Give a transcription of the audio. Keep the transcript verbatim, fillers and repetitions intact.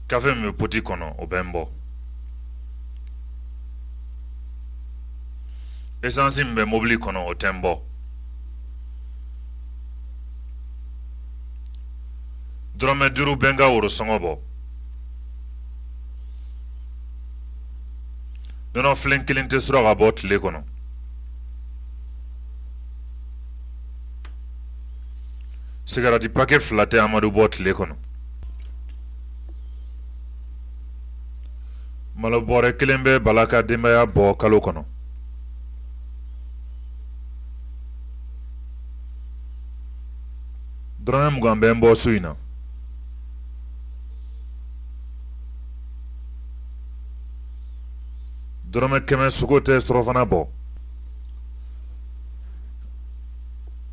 kafe min bɛ poti kɔnɔ o bɛ n bɔ essence min bɛ mobili kɔnɔ o tɛ n bɔ dɔrɔmɛ duuru bɛ n ka worosɔngɔ bɔ nɔnɔ filen kelen tɛ sɔrɔ ka bɔ tile kɔnɔ sigarati pake fila tɛ amadu bɔ tile kɔnɔ malo bɔrɛ kelen bɛ bala ka denbaya bɔ kalo kɔnɔ dɔrɔmɛ mugan bɛ n bɔ su in na dɔrɔmɛ kɛmɛ sogo tɛ surɔfana bɔ